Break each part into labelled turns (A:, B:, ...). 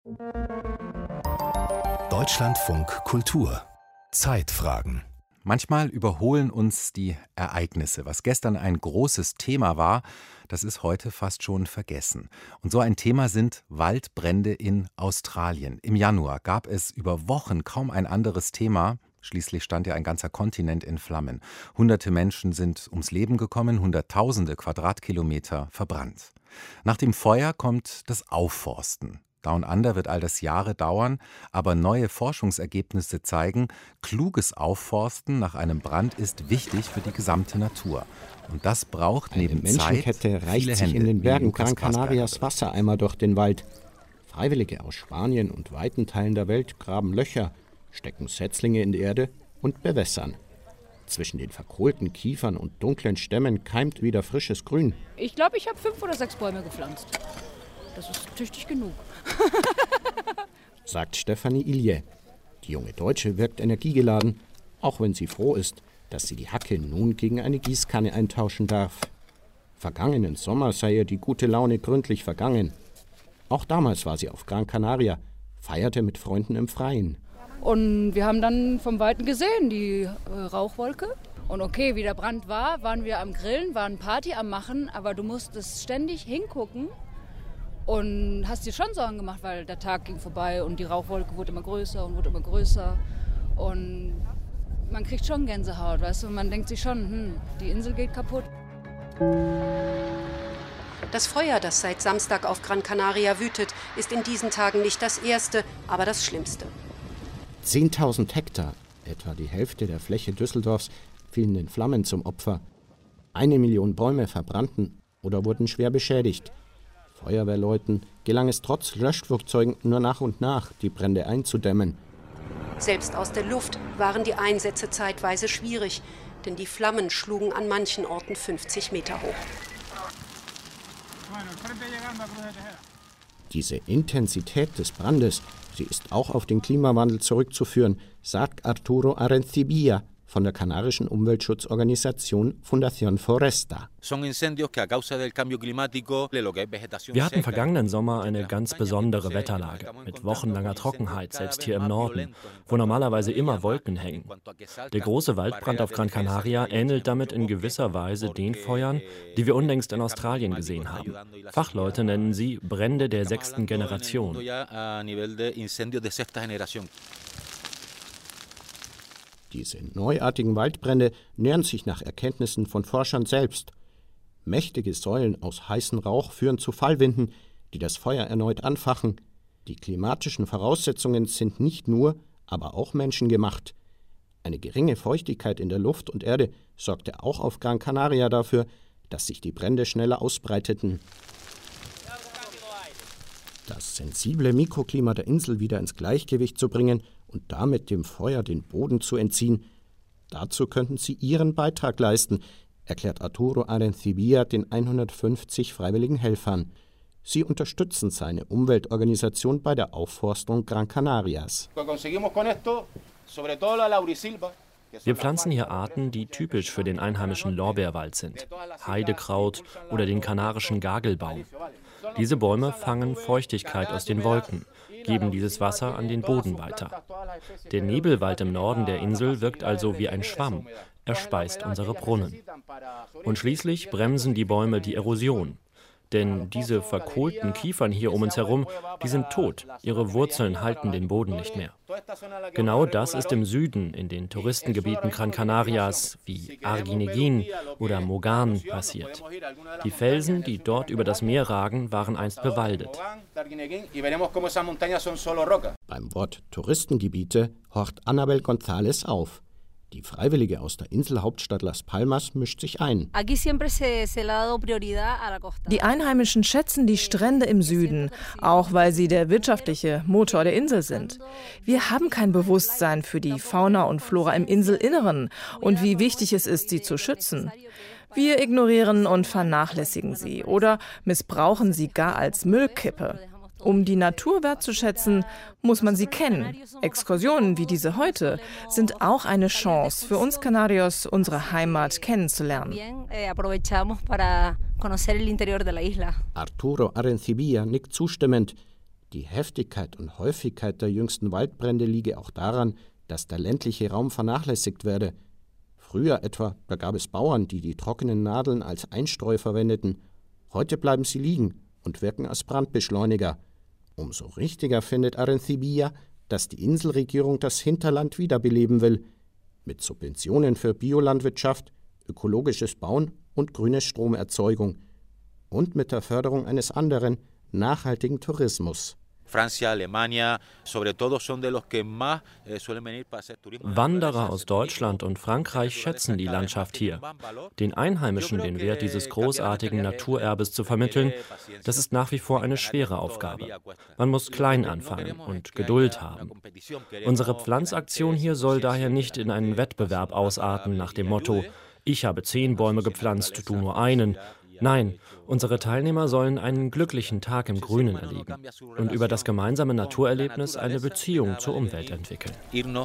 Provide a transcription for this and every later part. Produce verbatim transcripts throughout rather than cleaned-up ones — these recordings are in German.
A: Deutschlandfunk Kultur. Zeitfragen.
B: Manchmal überholen uns die Ereignisse. Was gestern ein großes Thema war, das ist heute fast schon vergessen. Und so ein Thema sind Waldbrände in Australien. Im Januar gab es über Wochen kaum ein anderes Thema. Schließlich stand ja ein ganzer Kontinent in Flammen. Hunderte Menschen sind ums Leben gekommen, hunderttausende Quadratkilometer verbrannt. Nach dem Feuer kommt das Aufforsten. Down Under wird all das Jahre dauern, aber neue Forschungsergebnisse zeigen, kluges Aufforsten nach einem Brand ist wichtig für die gesamte Natur. Und das braucht neben
C: Eine Menschenkette
B: Zeit
C: reicht
B: viele
C: sich
B: Hände,
C: in den Bergen
B: wie Lukas
C: Gran Canarias
B: Kasperger.
C: Wassereimer durch den Wald. Freiwillige aus Spanien und weiten Teilen der Welt graben Löcher, stecken Setzlinge in die Erde und bewässern. Zwischen den verkohlten Kiefern und dunklen Stämmen keimt wieder frisches Grün.
D: Ich glaube, ich habe fünf oder sechs Bäume gepflanzt. Das ist tüchtig genug.
C: Sagt Stefanie Ilje. Die junge Deutsche wirkt energiegeladen, auch wenn sie froh ist, dass sie die Hacke nun gegen eine Gießkanne eintauschen darf. Vergangenen Sommer sei ihr die gute Laune gründlich vergangen. Auch damals war sie auf Gran Canaria, feierte mit Freunden im Freien.
D: Und wir haben dann vom Weiten gesehen, die äh, Rauchwolke. Und okay, wie der Brand war, waren wir am Grillen, waren Party am Machen, aber du musstest ständig hingucken. Und hast dir schon Sorgen gemacht, weil der Tag ging vorbei und die Rauchwolke wurde immer größer und wurde immer größer. Und man kriegt schon Gänsehaut, weißt du? Und man denkt sich schon, hm, die Insel geht kaputt.
E: Das Feuer, das seit Samstag auf Gran Canaria wütet, ist in diesen Tagen nicht das erste, aber das schlimmste.
C: Zehntausend Hektar, etwa die Hälfte der Fläche Düsseldorfs, fielen den Flammen zum Opfer. Eine Million Bäume verbrannten oder wurden schwer beschädigt. Feuerwehrleuten gelang es trotz Löschflugzeugen nur nach und nach, die Brände einzudämmen.
E: Selbst aus der Luft waren die Einsätze zeitweise schwierig, denn die Flammen schlugen an manchen Orten fünfzig Meter hoch.
C: Diese Intensität des Brandes, sie ist auch auf den Klimawandel zurückzuführen, sagt Arturo Arencibia von der kanarischen Umweltschutzorganisation Fundación Foresta.
F: Wir hatten vergangenen Sommer eine ganz besondere Wetterlage mit wochenlanger Trockenheit, selbst hier im Norden, wo normalerweise immer Wolken hängen. Der große Waldbrand auf Gran Canaria ähnelt damit in gewisser Weise den Feuern, die wir unlängst in Australien gesehen haben. Fachleute nennen sie Brände der sechsten Generation.
C: Diese neuartigen Waldbrände nähern sich nach Erkenntnissen von Forschern selbst. Mächtige Säulen aus heißem Rauch führen zu Fallwinden, die das Feuer erneut anfachen. Die klimatischen Voraussetzungen sind nicht nur, aber auch menschengemacht. Eine geringe Feuchtigkeit in der Luft und Erde sorgte auch auf Gran Canaria dafür, dass sich die Brände schneller ausbreiteten. Das sensible Mikroklima der Insel wieder ins Gleichgewicht zu bringen und damit dem Feuer den Boden zu entziehen, dazu könnten sie ihren Beitrag leisten, erklärt Arturo Arencibia den hundertfünfzig freiwilligen Helfern. Sie unterstützen seine Umweltorganisation bei der Aufforstung Gran Canarias.
F: Wir pflanzen hier Arten, die typisch für den einheimischen Lorbeerwald sind, Heidekraut oder den kanarischen Gagelbaum. Diese Bäume fangen Feuchtigkeit aus den Wolken, geben dieses Wasser an den Boden weiter. Der Nebelwald im Norden der Insel wirkt also wie ein Schwamm. Er speist unsere Brunnen. Und schließlich bremsen die Bäume die Erosion. Denn diese verkohlten Kiefern hier um uns herum, die sind tot. Ihre Wurzeln halten den Boden nicht mehr. Genau das ist im Süden, in den Touristengebieten Gran Canarias wie Arguineguín oder Mogan passiert. Die Felsen, die dort über das Meer ragen, waren einst bewaldet.
C: Beim Wort Touristengebiete horcht Anabel González auf. Die Freiwillige aus der Inselhauptstadt Las Palmas mischt sich ein.
G: Die Einheimischen schätzen die Strände im Süden, auch weil sie der wirtschaftliche Motor der Insel sind. Wir haben kein Bewusstsein für die Fauna und Flora im Inselinneren und wie wichtig es ist, sie zu schützen. Wir ignorieren und vernachlässigen sie oder missbrauchen sie gar als Müllkippe. Um die Natur wertzuschätzen, muss man sie kennen. Exkursionen wie diese heute sind auch eine Chance für uns Canarios, unsere Heimat kennenzulernen.
C: Arturo Arencibia nickt zustimmend. Die Heftigkeit und Häufigkeit der jüngsten Waldbrände liege auch daran, dass der ländliche Raum vernachlässigt werde. Früher etwa, da gab es Bauern, die die trockenen Nadeln als Einstreu verwendeten. Heute bleiben sie liegen und wirken als Brandbeschleuniger. Umso richtiger findet Arencibia, dass die Inselregierung das Hinterland wiederbeleben will. Mit Subventionen für Biolandwirtschaft, ökologisches Bauen und grüne Stromerzeugung. Und mit der Förderung eines anderen, nachhaltigen Tourismus.
F: Wanderer aus Deutschland und Frankreich schätzen die Landschaft hier. Den Einheimischen den Wert dieses großartigen Naturerbes zu vermitteln, das ist nach wie vor eine schwere Aufgabe. Man muss klein anfangen und Geduld haben. Unsere Pflanzaktion hier soll daher nicht in einen Wettbewerb ausarten nach dem Motto: Ich habe zehn Bäume gepflanzt, du nur einen. Nein, unsere Teilnehmer sollen einen glücklichen Tag im Grünen erleben und über das gemeinsame Naturerlebnis eine Beziehung zur Umwelt entwickeln.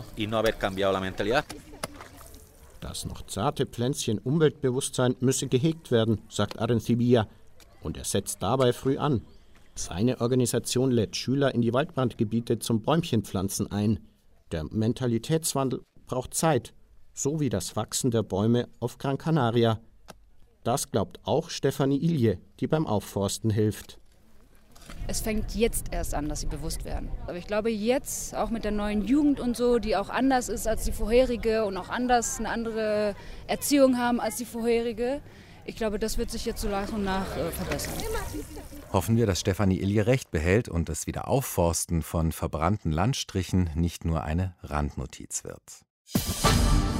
C: Das noch zarte Pflänzchen Umweltbewusstsein müsse gehegt werden, sagt Arencibia, und er setzt dabei früh an. Seine Organisation lädt Schüler in die Waldbrandgebiete zum Bäumchenpflanzen ein. Der Mentalitätswandel braucht Zeit, so wie das Wachsen der Bäume auf Gran Canaria. Das glaubt auch Stefanie Ilje, die beim Aufforsten hilft.
D: Es fängt jetzt erst an, dass sie bewusst werden. Aber ich glaube jetzt, auch mit der neuen Jugend und so, die auch anders ist als die vorherige und auch anders eine andere Erziehung haben als die vorherige, ich glaube, das wird sich jetzt so nach und nach äh, verbessern.
B: Hoffen wir, dass Stefanie Ilje recht behält und das Wiederaufforsten von verbrannten Landstrichen nicht nur eine Randnotiz wird.